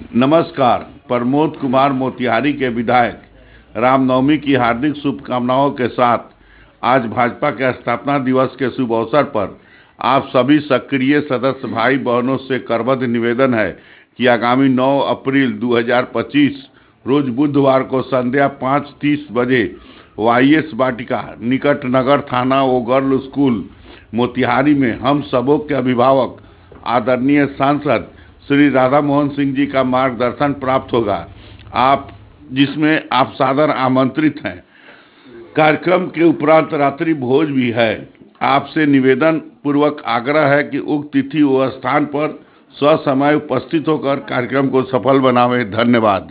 नमस्कार। प्रमोद कुमार मोतिहारी के विधायक रामनवमी की हार्दिक शुभकामनाओं के साथ आज भाजपा के स्थापना दिवस के शुभ अवसर पर आप सभी सक्रिय सदस्य भाई बहनों से करबद्ध निवेदन है कि आगामी 9 अप्रैल 2025 रोज बुधवार को संध्या 5:30 बजे वाईएस वाटिका निकट नगर थाना व गर्ल स्कूल मोतिहारी में हम सबों के अभिभावक आदरणीय सांसद श्री राधा मोहन सिंह जी का मार्गदर्शन प्राप्त होगा, जिसमें आप सादर आमंत्रित हैं। कार्यक्रम के उपरांत रात्रि भोज भी है। आपसे निवेदन पूर्वक आग्रह है कि उक्त तिथि व स्थान पर ससमय उपस्थित होकर कार्यक्रम को सफल बनावें। धन्यवाद।